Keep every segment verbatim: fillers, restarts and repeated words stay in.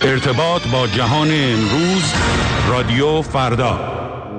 ارتباط با جهان امروز، رادیو فردا.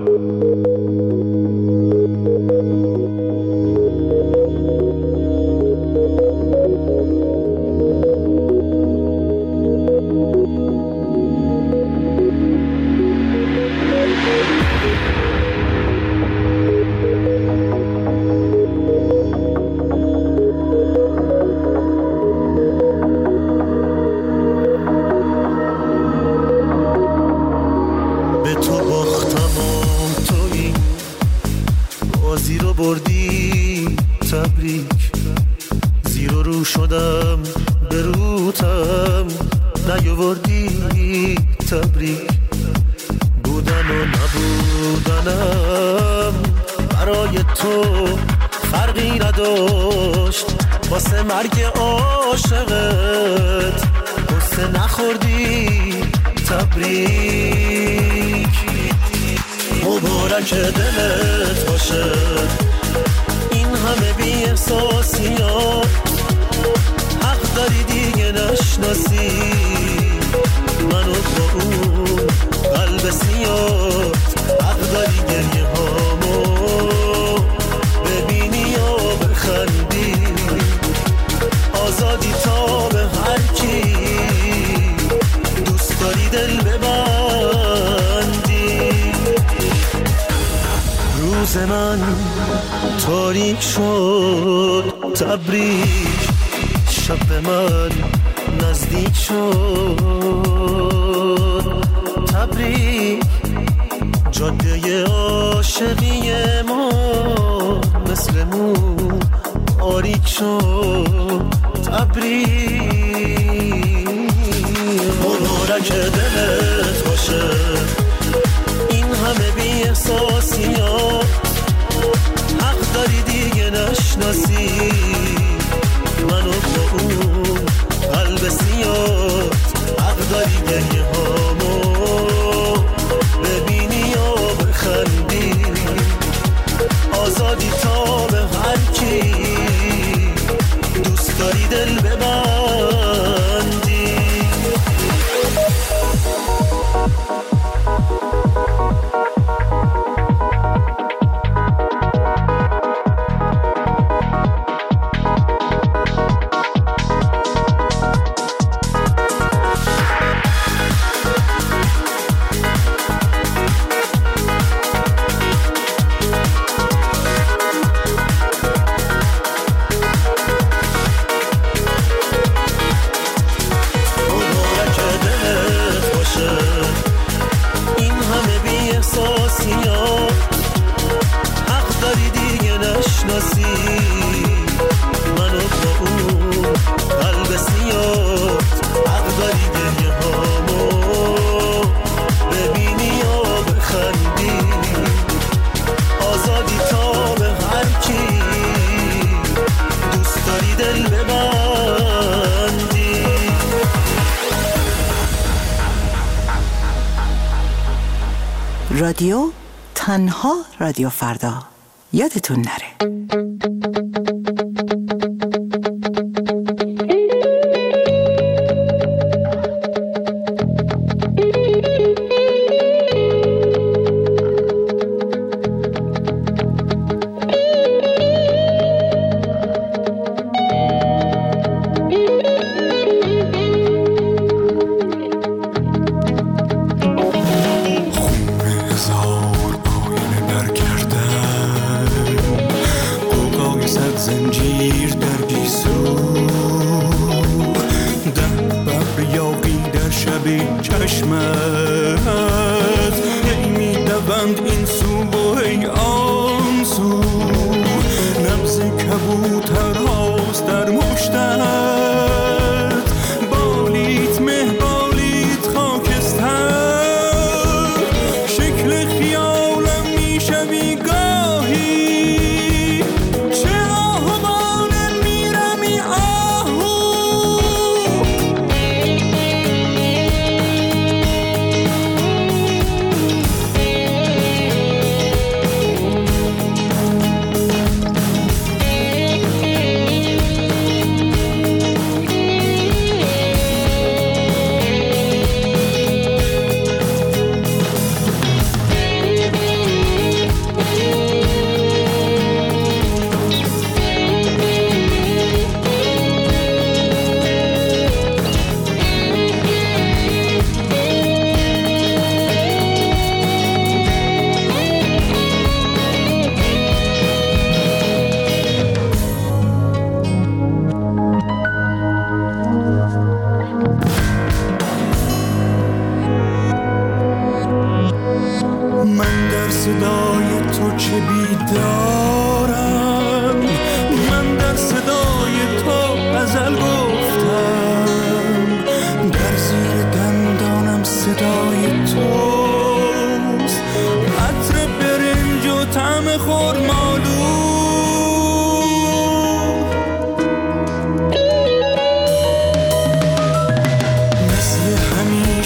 رادیو تنها رادیو فردا، یادتون نره.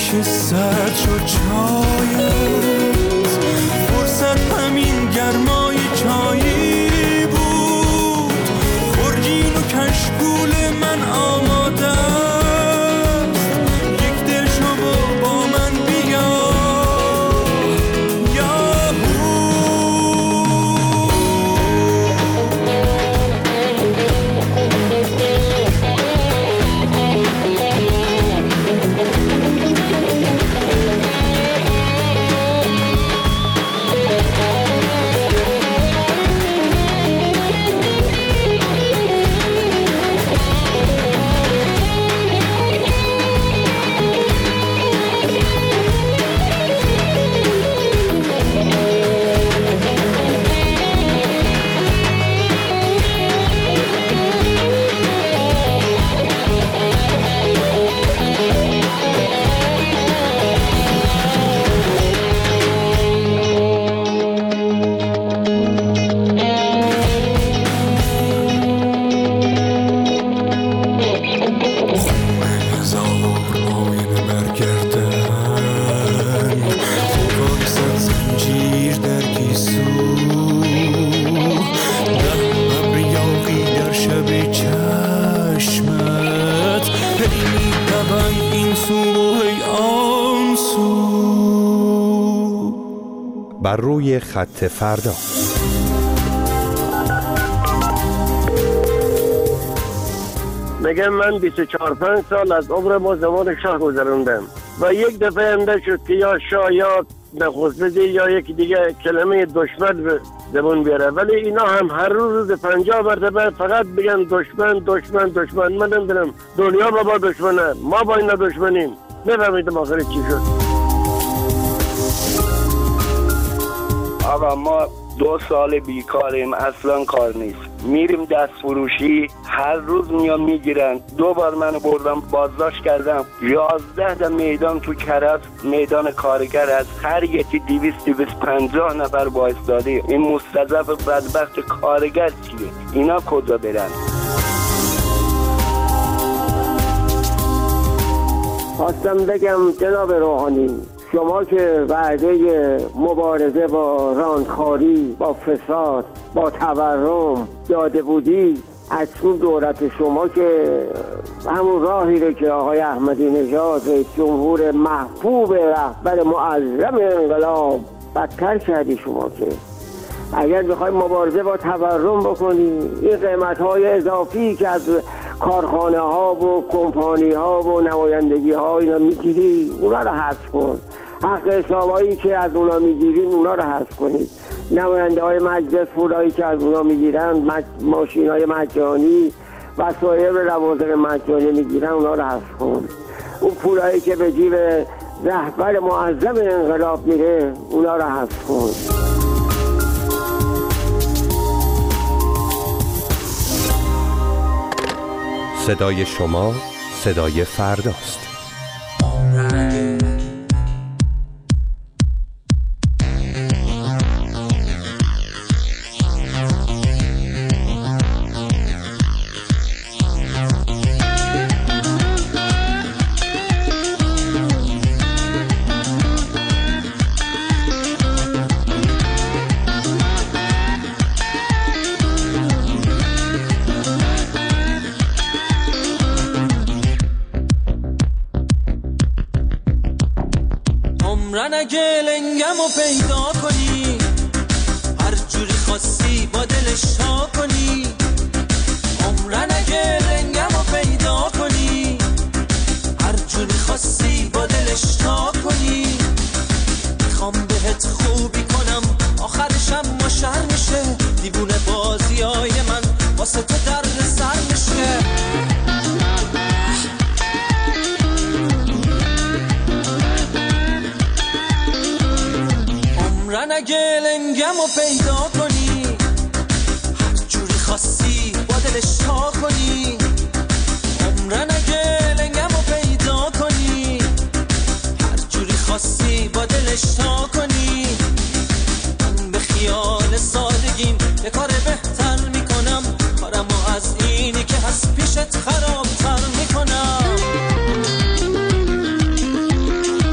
که سرد شد چایت، فرصت همین گرمای چایی بود. خورجین و کشکول من آماده است، یک دل شما با من بیا. بر روی خط فردا. میگم من بیست و چهار پنج سال از عمر ما زمان شاه گذروندم و یک دفعه انده شد که یا شاه یا نخست وزیر یا یکی دیگه کلمه دشمن به زبون بیاره، ولی اینا هم هر روز پنجاه مرتبه فقط بگن دشمن دشمن دشمن. من نمیدونم دنیا با ما دشمنه، ما با اینا دشمنیم. نفهمیدم آخر چی شد. آقا ما دو سال بیکاریم، اصلا کار نیست. میریم دست فروشی، هر روز میان میگیرن. دو بار منو بردم بازداشت کردم. یازده تا میدان تو کرج میدان کارگر از هر یکی دویست دویست پنجاه نفر بایستادی. این مستضعف بدبخت کارگر چیه؟ اینا کجا برن؟ خواستم بگم جناب روحانی، شما که وعده مبارزه با راندخاری، با فساد، با تورم داده بودی، اکنون دولت شما که همون راهی رو که آقای احمدی نژاد رئیس جمهور محبوب رهبر معظم انقلاب بدتر کردی. شما که اگر بخوای مبارزه با تورم بکنی، این قیمت های اضافی که از کارخانه ها و کمپانی ها و نمایندگی ها اینا میگیری، اونا رو حذف کن. حق حسابایی که از اونا میگیرین اونا رو حذف کنید. نماینده های مجلس پولایی که از اونا میگیرن، مج... ماشین های مجانی و سایر لوازم مجانی میگیرن، اونا رو حذف کن. اون پولایی که به جیب رهبر معظم انقلاب میره، اونا رو حذف کن. صدای شما صدای فرداست. اگه لنگمو پیدا کنی، هر جوری خواستی با دلش تا کنی. عمرن اگه لنگمو پیدا کنی، هر جوری خواستی با دلش تا کنی. میخوام بهت خوبی کنم، آخرشم ما شر میشه. دیوونه بازیای من واسه تو در سر میشه. عمرن اگه لنگمو پیدا کنی، هر جوری خواستی با دلش تا کنی. عمرن اگه لنگمو پیدا کنی، هر جوری خواستی با دلش تا کنی. من به خیال سادگیم یه کار بهتر میکنم، کارمو از اینی که هست پیشت خرابتر میکنم.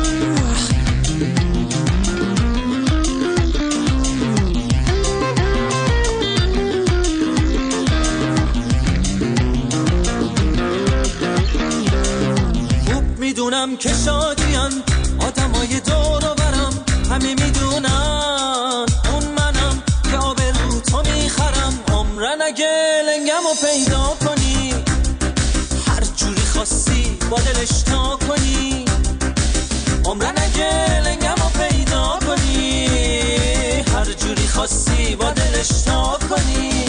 میدونم که شادیان آدمای دور و برم، همه میدونن اون منم که آبرو تو میخرم. عمرن اگه لنگمو پیدا کنی، هر جوری خواستی با دلش تا کنی. عمرن اگه لنگمو پیدا کنی، هر جوری خواستی با دلش تا کنی.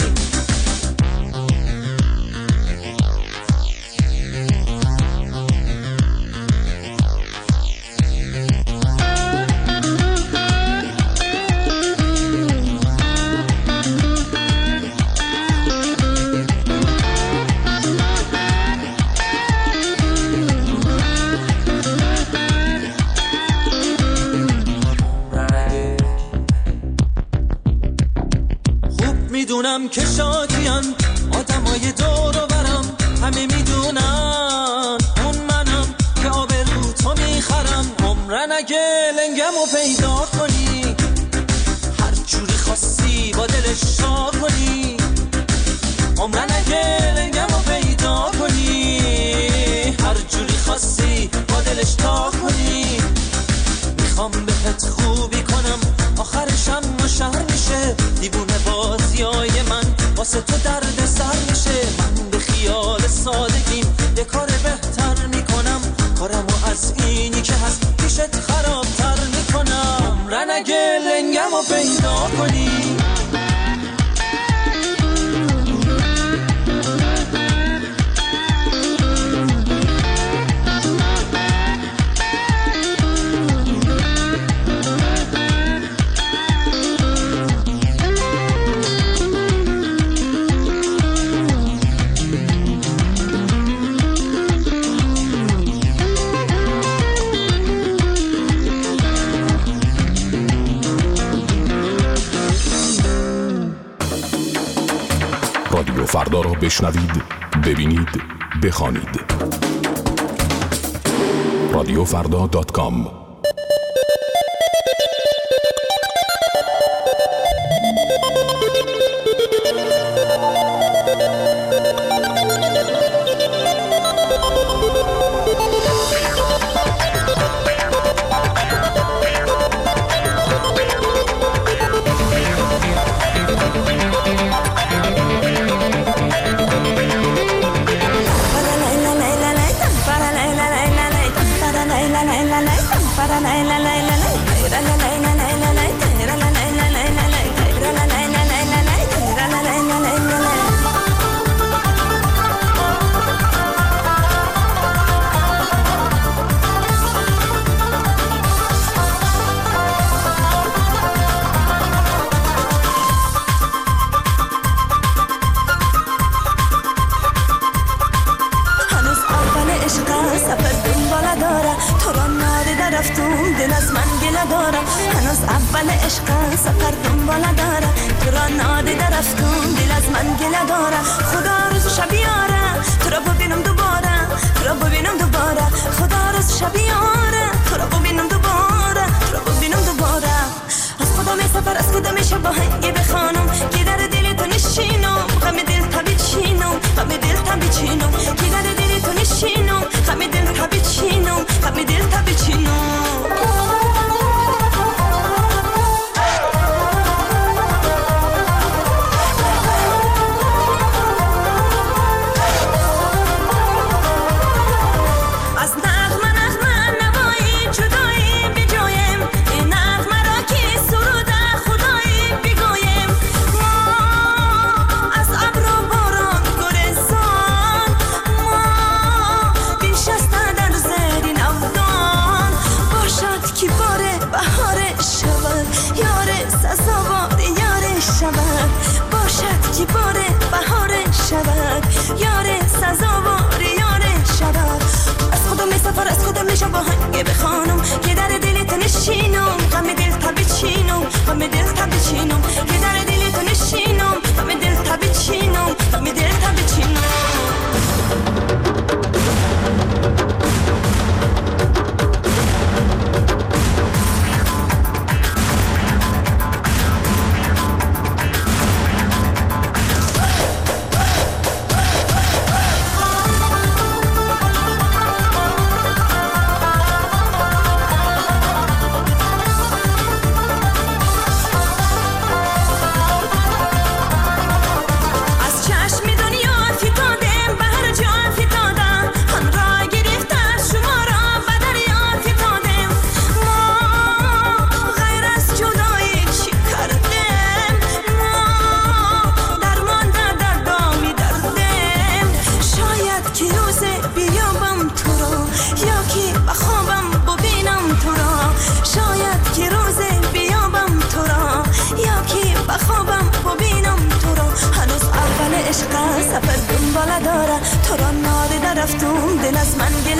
میدونم که شادیان آدمای دور و برم، همه میدونن اون منم که آبرو تو میخرم. عمرن اگه لنگمو پیدا کنی، هر جوری خواستی با دلش تا کنی. عمرن اگه لنگمو پیدا کنی، هر جوری خواستی با دلش تا کنی. میخوام بهت خوبی کنم آخرشم مشهر میشه، دیوونه بازیای من واسه تو درد سر میشه. من به خیال سادگیم یه کار بهتر میکنم، کارمو از اینی که هست پیشت خرابتر میکنم. عمرن اگه لنگمو پیدا کنی، رادیو فردا را بشنوید، ببینید، بخوانید. رادیو فردا دات کام.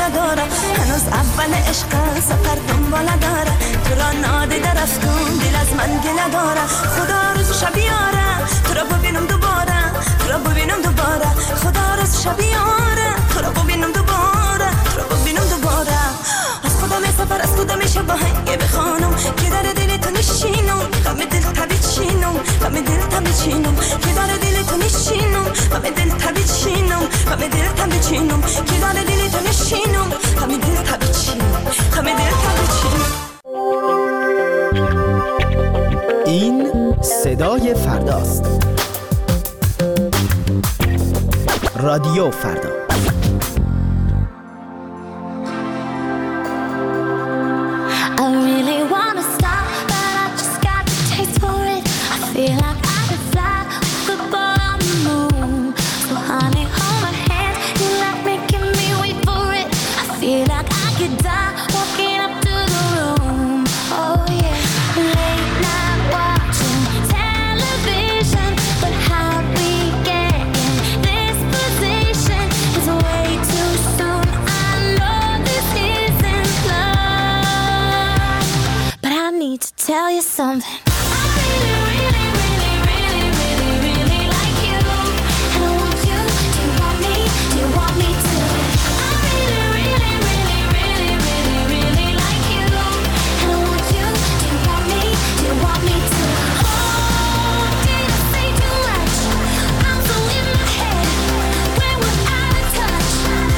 ندارم، هنوز اول عشق سفر دنبال داره، تو را نادیده رفتم دل از من گله داره، خدا روز شب یاره تو را ببینم دوباره، تو را ببینم دوباره، خدا روز شب یاره تو را ببینم دوباره، تو را ببینم دوباره. از خدا می سفر از خدا میشه با هنگه بخوانم که در دل تو نشینم، غم دل تبی چینم، غم دل تبی چینم که در دل تو نشینم، غم دل تبی چینم، غم دل تبی چینم که در دل تو نشینم، غم دل تبی چینم، غم دل تبی چینم. این صدای فرداست. رادیو فردا. I really wanna stop, but I just got the taste for it. I feel like I could fly with a ball on the moon. So honey, hold my hand, you let me, give me, wait for it. I feel like I could die walking up to the room. Oh yeah, late night watching television, but how we get in this position is way too soon. I know this isn't love, but I need to tell you something. I really, really, really, really, really, really like you, and I want you. Do you want me? Do you want me to? I really, really, really, really, really, really like you, and I want you. Do you want me? Do you want me to? Oh, did I say too much? I'm so in my head when we're out of touch.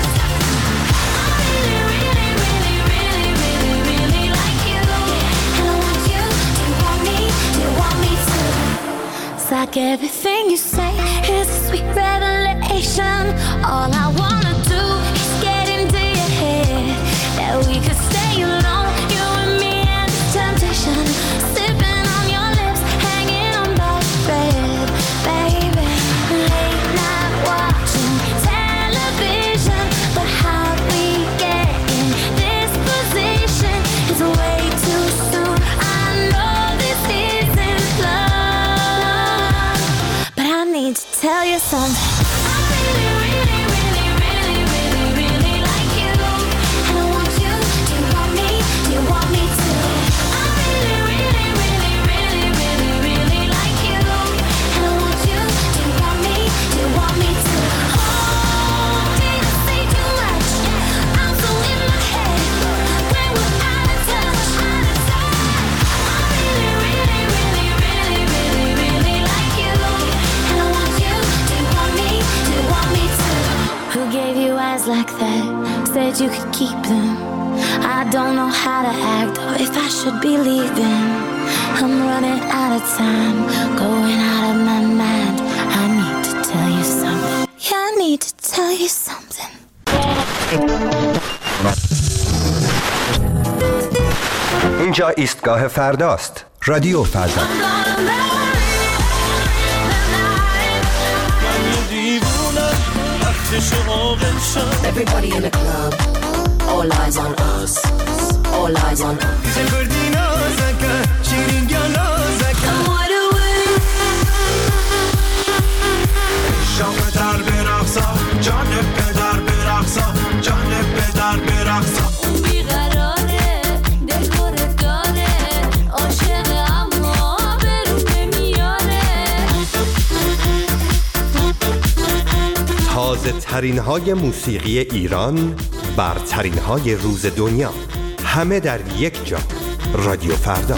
I really, really, really, really, really, really like you, and I want you. Do you want me? Do you want me to? It's like everything you say is a sweet revelation. All I wanna do is get into your head, that we could stay alone, you and me and the temptation, sipping on your lips, hanging on by a thread, baby. Late night watching television, but how we get in this position is way too soon. I know this isn't love, but I need to tell you something. I really, really, really, really, really, really like you, and I want you. Do you want me? Do you want me to? I really, really, really, really, really, really like you, and I want you. Do you want me? Do you want me to? Oh, did I say too much? I'm so in my head when we're out of touch. I really, really, really, really, really, really like you, and I want you. Do you want me? Do you want me to? Who gave you eyes like that? Said you could keep them. I don't know how to act or if I should be leaving. I'm running out of time, going out of my mind. I need to tell you something. Yeah, I need to tell you something. اینجا ایستگاه فرداست. رادیو فردا. Everybody in the club, all eyes on us, all eyes on us. I'm wide awake. شام در برقصا جان پدر برقصا جان پدر برقصا بیقراره دلخور داره عاشق اما برون نمیاره. تازه ترین های موسیقی ایران، برترین های روز دنیا، همه در یک جا. رادیو فردا.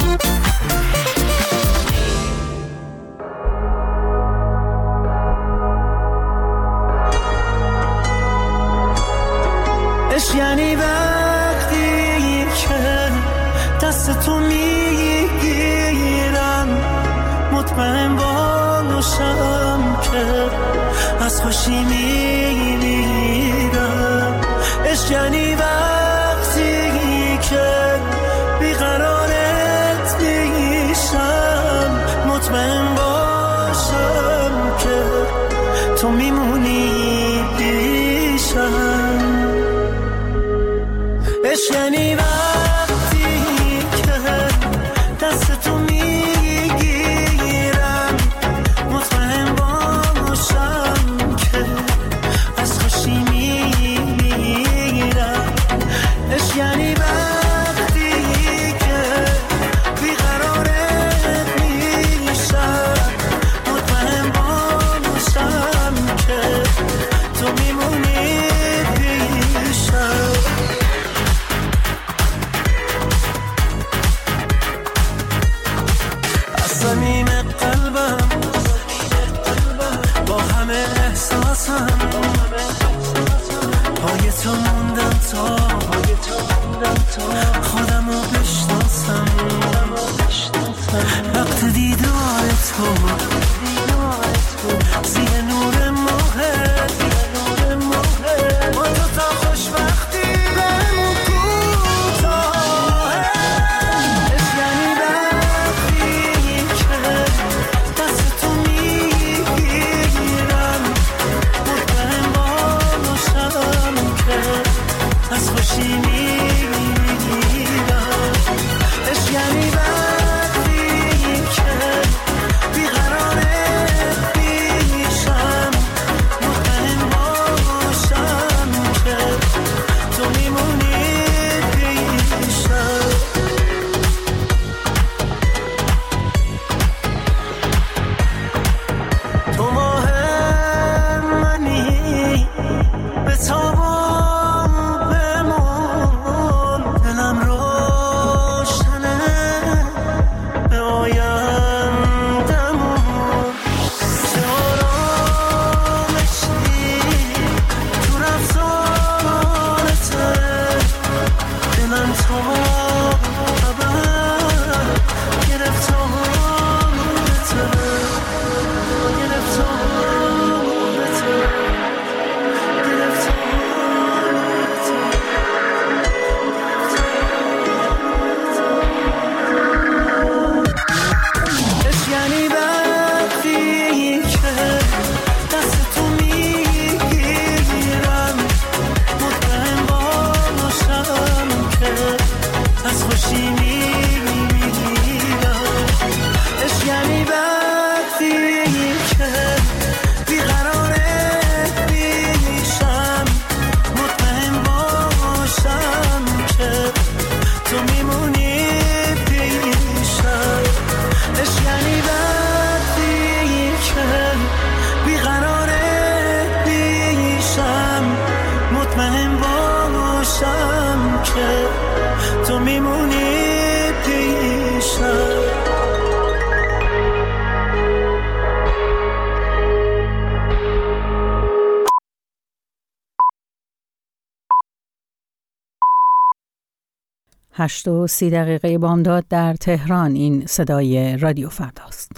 عشق یعنی وقتی که دست تو میگیرم، مطمئن باشم که از خوشی میمیرم. عشق یعنی وقتی که بیقرارت میشم، مطمئن باشم که تو میمونی پیشم. عشق یعنی وقتی که دست تو میگیرم، مطمئن باشم که از خوشی میمیرم. تو میمونی پیشم. هشت و سی دقیقه بامداد در تهران. این صدای رادیو فرداست.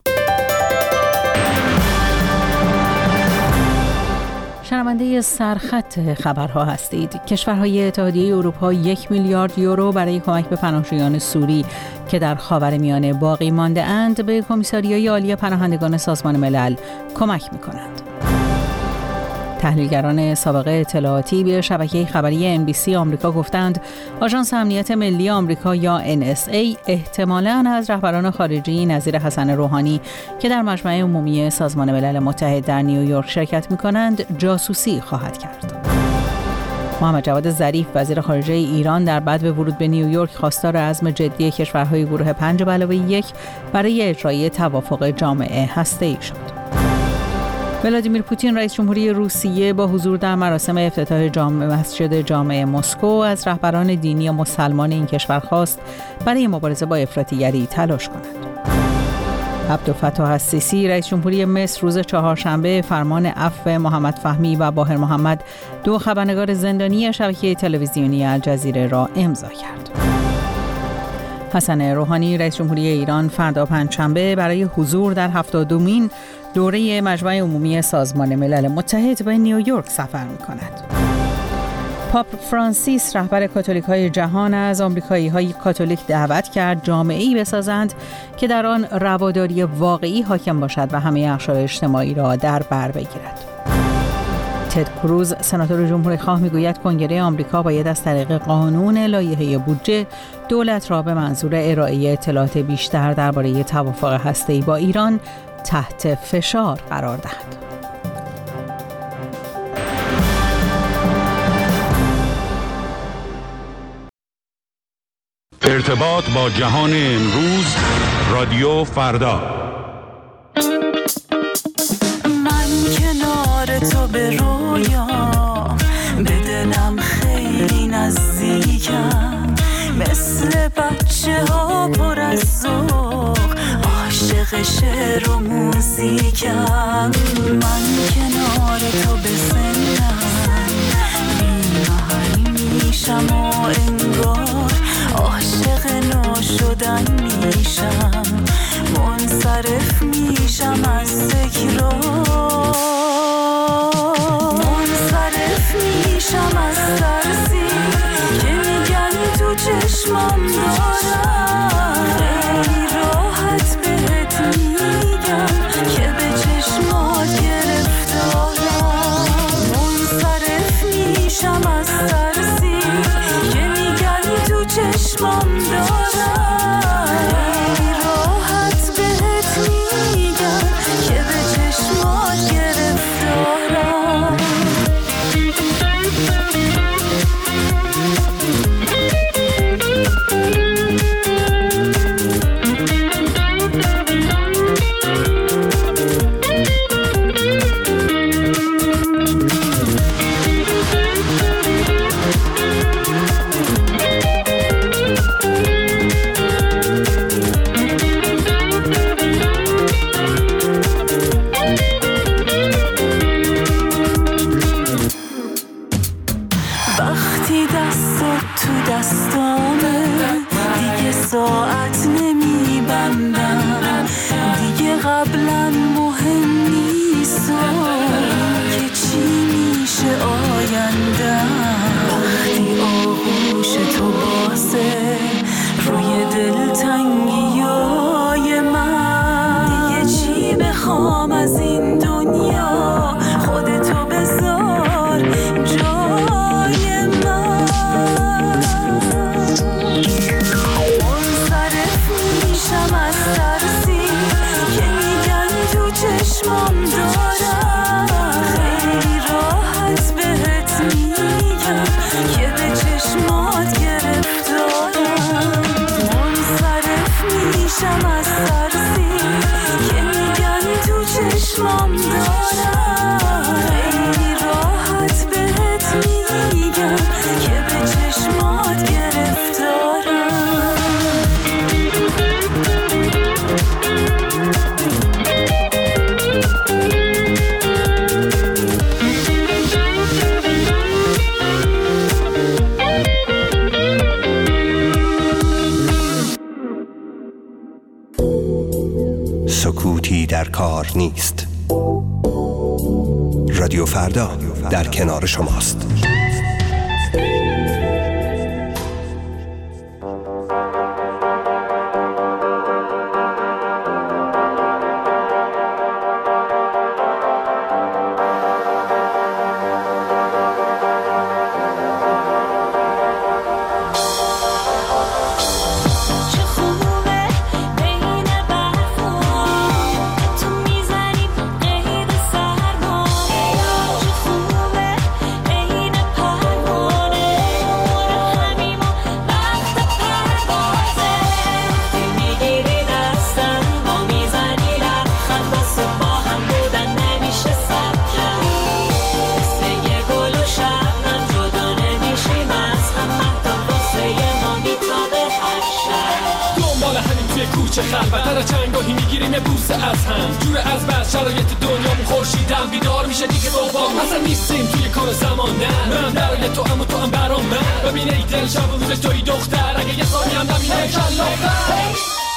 شنونده سرخط خبرها هستید. کشورهای اتحادیه اروپا یک میلیارد یورو برای کمک به پناهجویان سوری که در خاورمیانه باقی مانده اند به کمیساریای عالی پناهندگان سازمان ملل کمک می‌کنند. تحلیلگران سابقه اطلاعاتی به شبکه خبری ان بی سی آمریکا گفتند آژانس امنیت ملی آمریکا یا ان اس ای احتمالاً از رهبران خارجی نظیر حسن روحانی که در مجمع عمومی سازمان ملل متحد در نیویورک شرکت می‌کنند جاسوسی خواهد کرد. محمد جواد ظریف وزیر خارجه ایران در بدو ورود به نیویورک خواستار عزم جدی کشورهای گروه پنج به علاوه یک برای اجرای توافق جامعه هسته‌ای شد. ولادیمیر پوتین رئیس جمهوری روسیه با حضور در مراسم افتتاح جامع مسجد جامع مسکو از رهبران دینی و مسلمان این کشور خواست برای مبارزه با افراطیگری تلاش کنند. عبدالفتاح السیسی رئیس جمهوری مصر روز چهارشنبه فرمان عفو محمد فهمی و باهر محمد دو خبرنگار زندانی شبکه تلویزیونی الجزیره را امضا کرد. حسن روحانی رئیس جمهوری ایران فردا پنجشنبه برای حضور در هفتادمین دوره مجمع عمومی سازمان ملل متحد به نیویورک سفر می‌کند. پاپ فرانسیس رهبر کاتولیک‌های جهان از آمریکایی‌های کاتولیک دعوت کرد جامعه‌ای بسازند که در آن رواداری واقعی حاکم باشد و همه اقشار اجتماعی را در بر بگیرد. تد کروز سناتور جمهوری خواه میگوید کنگره آمریکا باید از طریق قانون لایحه بودجه دولت را به منظور ارائه اطلاعات بیشتر درباره توافق هسته‌ای با ایران تحت فشار قرار دهد. ارتباط با جهان امروز رادیو فردا. من کنار تو به رویام به دلم خیلی نزدیکم، مثل بچه ها پر از ذوق عاشق شعر و موزیکم. من کنار تو به سنم بی محل میشم و انگار عاشق نو شدن میشم، منصرف میشم از تکرار، منصرف میشم از ترسی که میگن تو چشمم دارم، خیلی راحت بهت میگم که به چشمات گرفتارم، منصرف میشم از ترسی که میگن تو چشمم دارم، خیلی راحت بهت میگم که به چشمات گرفتارم. وقتی دستت تو دستامه دیگه ساعت نمیبندم، دیگه قبلا مهم نیست که چی میشه آیندم، وقتی آغوش تو بازه روی دلتنگیای من، دیگه چی بخوام از این دنیا، خودتو بذار جای من، منصرف میشم از ترسی که میگن تو چشمام دارم، خیلی راحت بهت میگم قوتی در کار نیست. رادیو فردا در کنار شماست. کوچه خلوت در چنگاهی میگیریم بوسه از هم جور از بس شرایط دنیامون خورشیدم بیدار میشه دیگه صبحامون اصلا نیستیم توی کار زمان نه من برای تو هم و تو هم برام من ببینه ای دل شب و روزش توی دختر اگه یه ثانی هم نبینه کلافتر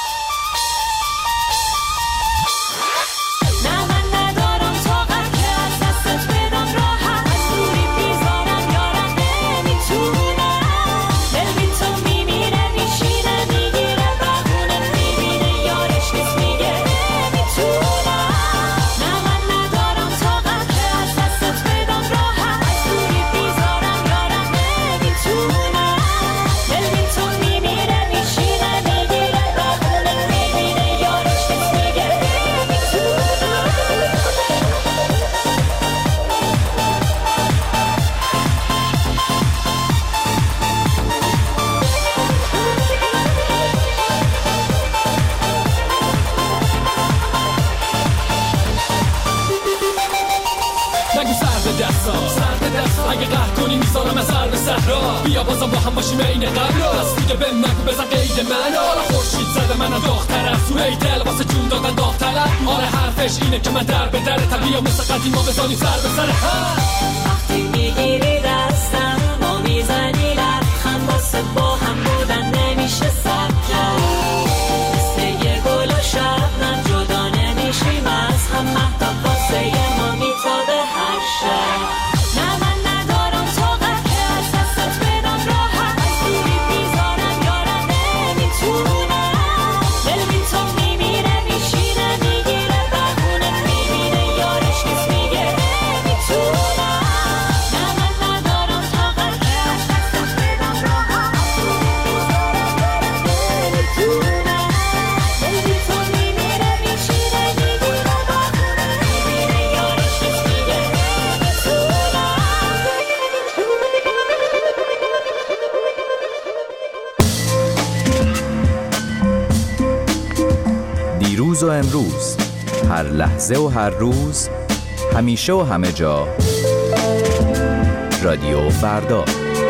اگه قهر کنی میذارم از هر به صحرا بیا بازم با هم باشیم این قبل از دیگه به مگو بزن قید من حالا خورشید زده منم داغ‌تر از سوره دل واسه جون دادن داغ‌تر آره حرفش اینه که من در به در طبیعه مثل قدیما بزنیم سر به سر وقتی میگیری دستم ما میزنی لبخند واسه با هم بودن نمیشه صبر مثل یه گل و شبنم جدا نمیشیم از هم مهتاب واسه ما میتابه هر شب دیروز و امروز، هر لحظه و هر روز، همیشه و همه جا، رادیو فردا.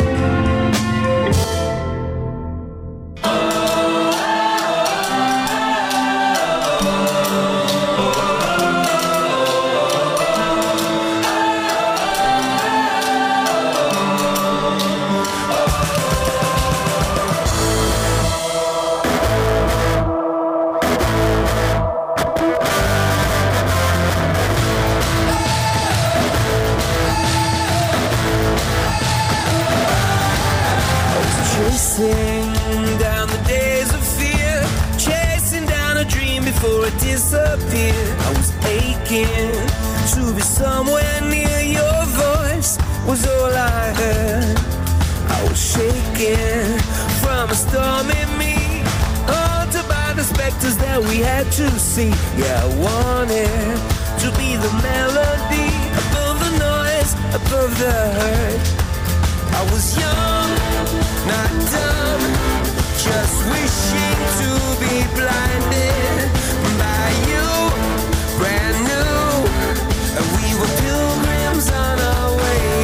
Down the days of fear, chasing down a dream before it disappeared. I was aching to be somewhere near. Your voice was all I heard. I was shaking from a storm in me, haunted by the specters that we had to see. Yeah, I wanted to be the melody above the noise, above the hurt. I was young, not dumb, just wishing to be blinded by you, brand new, and we were pilgrims on our way.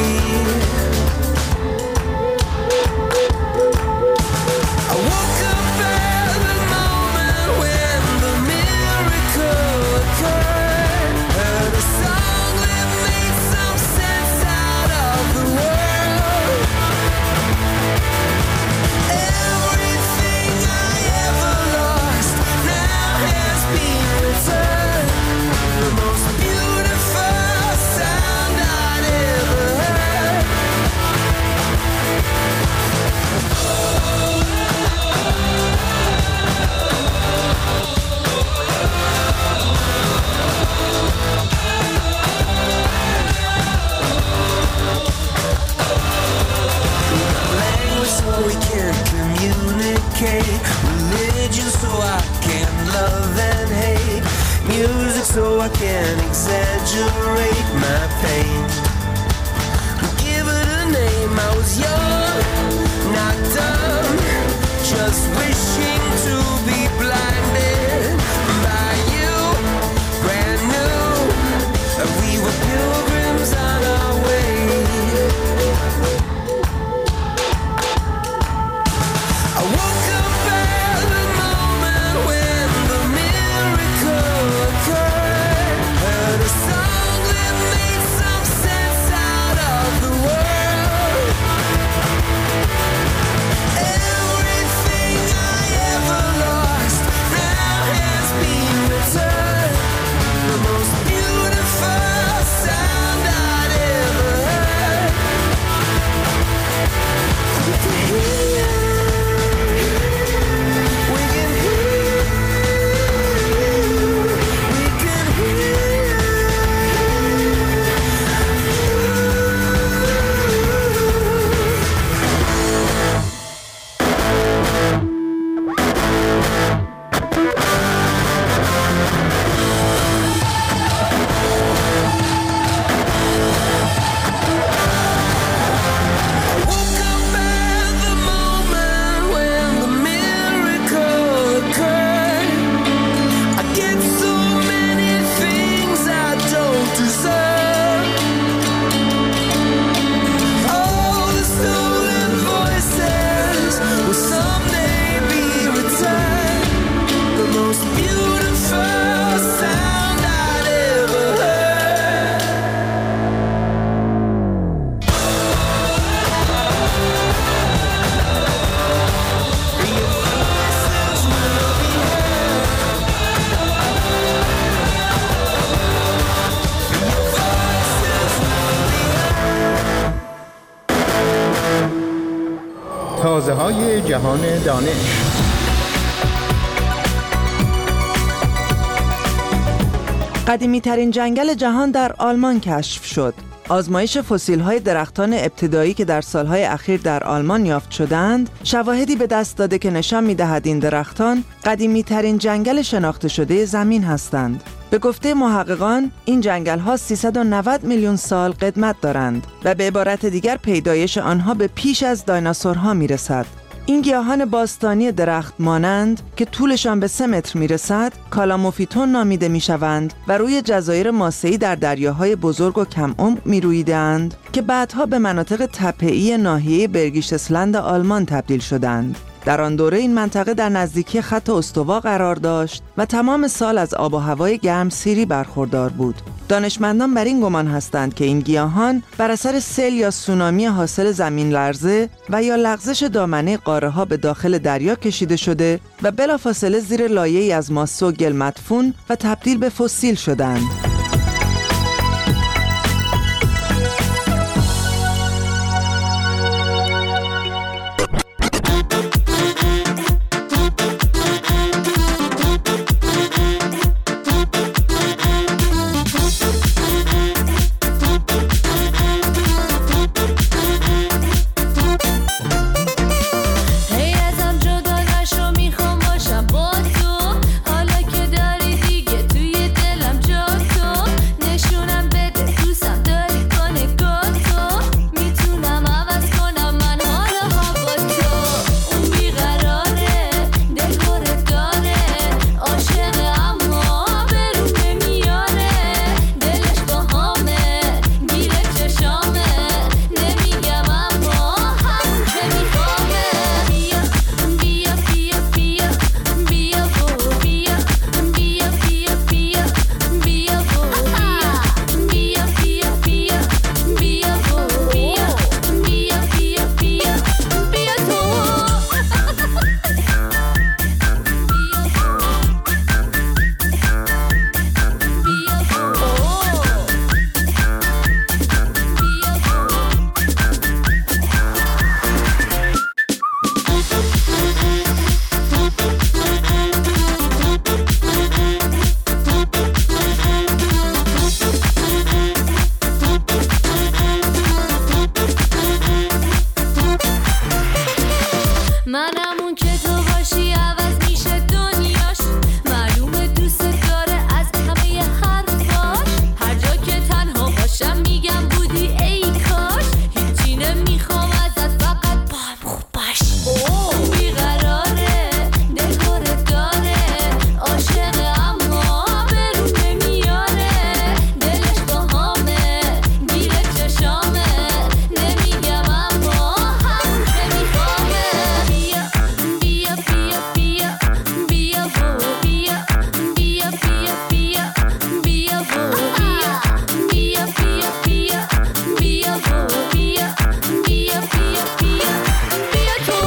I woke up at the moment when the miracle occurred, heard a song that made some sense out of the world. Everything I ever lost now can communicate. Religion so I can love and hate. Music so I can exaggerate my pain. Give it a name. I was young, not dumb, just wishing to be blinded by you, brand new. We were pilgrims on our way. I woke up at the moment when the miracle occurred. Heard a song that made some sense out of the world. Everything I ever lost now has been returned. The most beautiful sound I'd ever heard. We can hear, we can hear, we can hear. Woke up at the moment when the miracle occurred. I get so many things I don't deserve. All the stolen voices will someday be returned. The most beautiful sound I'd ever heard. تازه های جهان دانش. قدیمی ترین جنگل جهان در آلمان کشف شد. آزمایش فسیل های درختان ابتدایی که در سالهای اخیر در آلمان یافت شدند، شواهدی به دست داده که نشان می‌دهد این درختان قدیمی ترین جنگل شناخته شده زمین هستند. به گفته محققان، این جنگل‌ها سیصد و نود میلیون سال قدمت دارند و به عبارت دیگر پیدایش آنها به پیش از دایناسورها میرسد. این گیاهان باستانی درخت مانند که طولشان به سه متر میرسد، کالاموفیتون نامیده میشوند و روی جزایر ماسه‌ای در دریاهای بزرگ و کم عمق میرویدند که بعدها به مناطق تپه‌ای ناحیه برگیشتسلند آلمان تبدیل شدند. در آن دوره این منطقه در نزدیکی خط استوا قرار داشت و تمام سال از آب و هوای گرمسیری برخوردار بود. دانشمندان بر این گمان هستند که این گیاهان بر اثر سیل یا سونامی حاصل زمین لرزه و یا لغزش دامنه قاره‌ها به داخل دریا کشیده شده و بلافاصله زیر لایه‌ای از ماسه و گل مدفون و تبدیل به فسیل شدند. حالا که داری دیگه توی دلم جا تو منم اون که تو باشی عوض میشه دنیاش. معلومه دوست داره از همه حرفاش. هر جا که تنها باشم میگم بودی ای کاش. هیچی نمیخوام ازت فقط با هم خوب باش. بیقراره دلخوره داره عاشقه اما برون نمیاره. دلش با همه گیره چشامه نمیگم اما همون که میخوامه. بیا بیا بیا بیا بیا و بیا بیا بیا بیا بیا و بیا بیا بیا بیا بیا و بیا بیا بیا بیا بیا تو.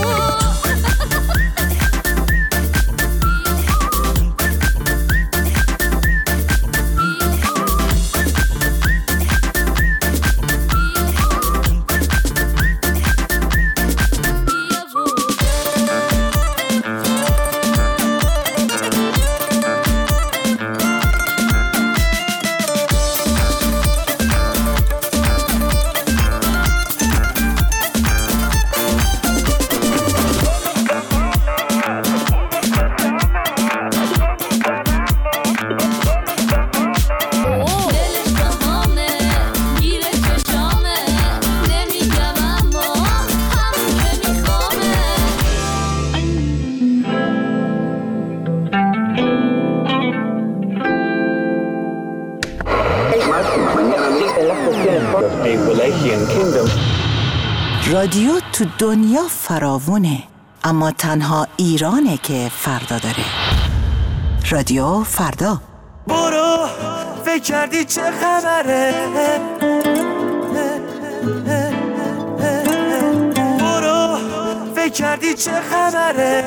رادیو تو دنیا فراوونه، اما تنها ایرانه که فردا داره. رادیو فردا. برو فکر کردی چه خبره؟ برو فکر کردی چه خبره؟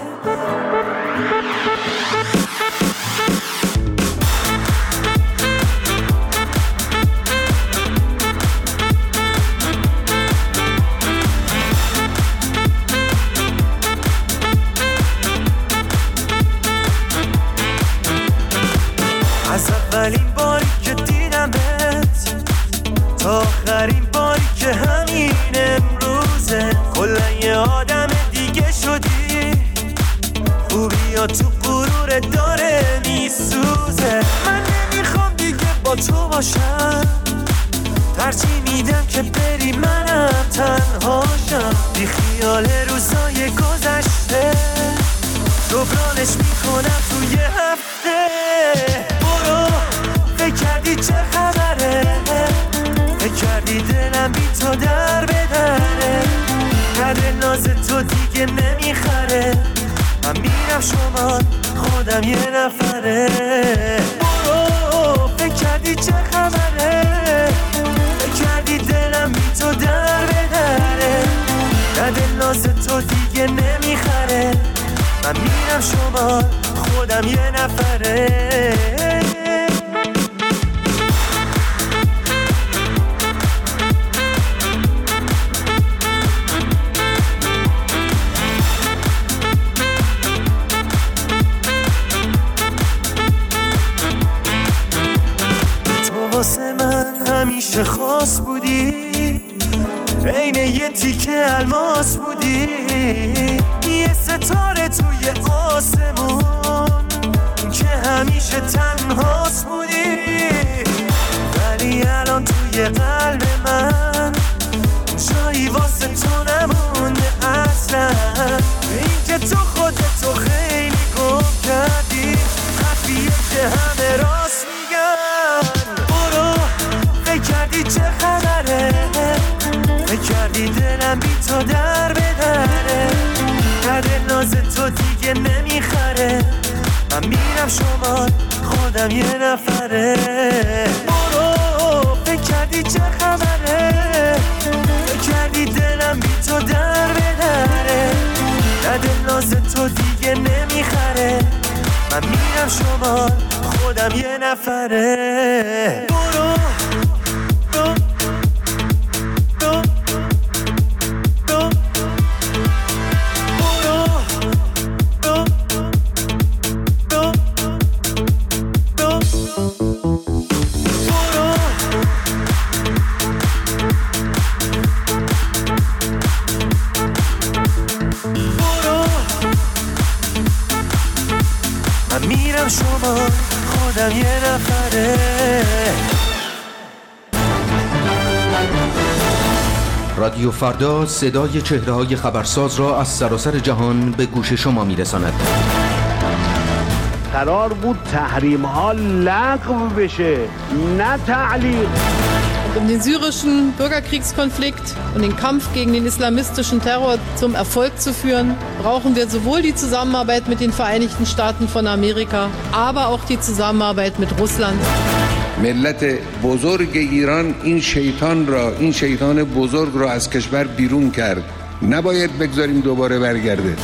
از اولین باری که دیدمت تا آخرین باری که همین امروزه کلا یه آدم دیگه شدی. خوبی ها تو غرور داره میسوزه. من نمیخوام دیگه با تو باشم، ترجیح میدم که بری منم تنهاشم. بی خیال روزای گذشته جبرانش میکنم توی هفته. برو فکر کردی چه خبره؟ فکر کردی دلم بی تو در بدره. قدر ناز تو دیگه نمیخره. من میرم شما خودم یه نفره. برو فکر کردی چه خبره؟ فکر کردی دلم بی تو در بدره. قدر ناز تو دیگه نمیخره. من میرم شما خودم یه نفره. تو واسه من همیشه خاص بودی، عین یه تیکه الماس بودی. یه ستاره توی آسمون که همیشه تنهاست بودی. ولی الان توی قلب من جایی واسه تو نمونده اصلا. این که تو خودتو خیلی گم کردی، حرفیه که همه راست میگن. برو فکر کردی چه خبره؟ فکر کردی دلم بی تو در بدره. قدر ناز تو دیگه نمیخره. من میرم شما خودم یه نفره. برو فکر کردی چه خبره؟ فکر کردی دلم بی تو در بدره. قدر ناز تو دیگه نمیخره. من میرم شما خودم یه نفره. برو Oh منم شما خودم یه نفره. رادیو فردا صدای چهره‌های خبرساز را از سراسر جهان به گوش شما می‌رساند. قرار بود تحریم ها لغو بشه، نه تعلیق. Um den syrischen Bürgerkriegskonflikt und den Kampf gegen den islamistischen Terror zum Erfolg zu führen, brauchen wir sowohl die Zusammenarbeit mit den Vereinigten Staaten von Amerika, aber auch die Zusammenarbeit mit Russland. ملت بزرگ ایران این شیطان را این شیطان بزرگ را از کشور بیرون کرد، نباید بگذاریم دوباره برگرده.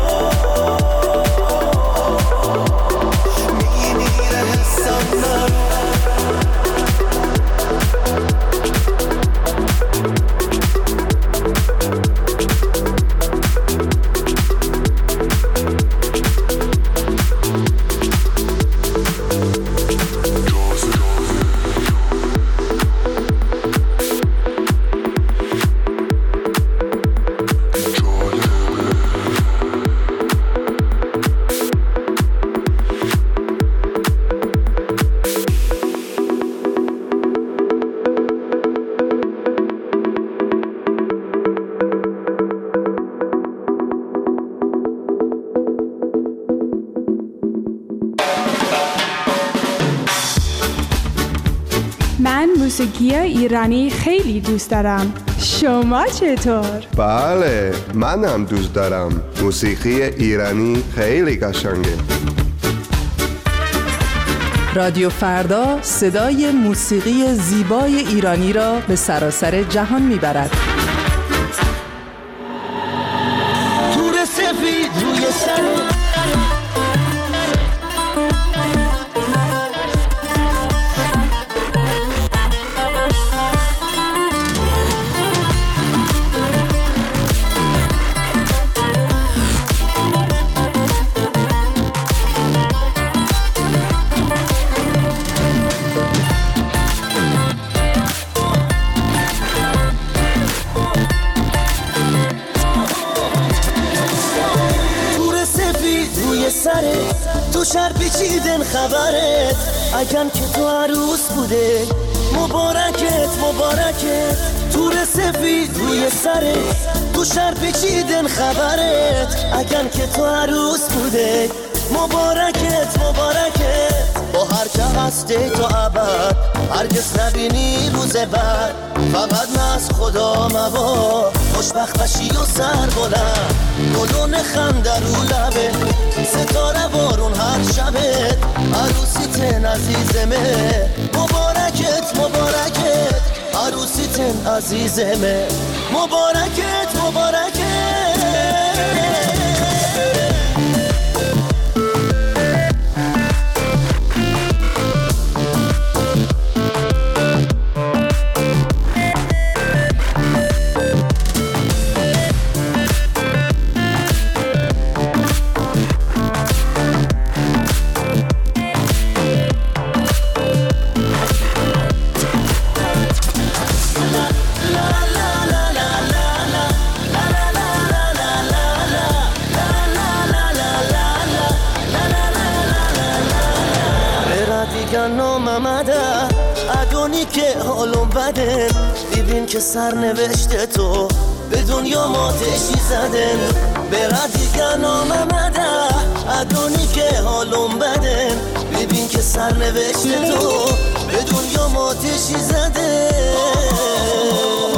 Love. من موسیقی ایرانی خیلی دوست دارم. شما چطور؟ بله، منم دوست دارم. موسیقی ایرانی خیلی قشنگه. رادیو فردا صدای موسیقی زیبای ایرانی را به سراسر جهان میبرد. تور سفید روی سر تو شهر پیچیدن خبرت اگم که تو عروس بوده مبارکت مبارکت تور سفید روی سرت تو شهر پیچیدن خبرت اگم که تو عروس بوده مبارکت مبارکت با هر که هسته تو ابد هرگز نبینی روز بعد فقط نه از خدا مبا خوشبخت بشی و سر بلند گلون خنده رو لبه ستاره بارون هر شبت عروسیتن عزیزمه مبارکت مبارکت عروسیتن عزیزمه مبارکت مبارکت ادونی که حالم بده ببین که سرنوشت تو به دنیا ماتشی زدن برا دیگه ناممده ادونی که حالم بده ببین که سرنوشت تو به دنیا ماتشی زدن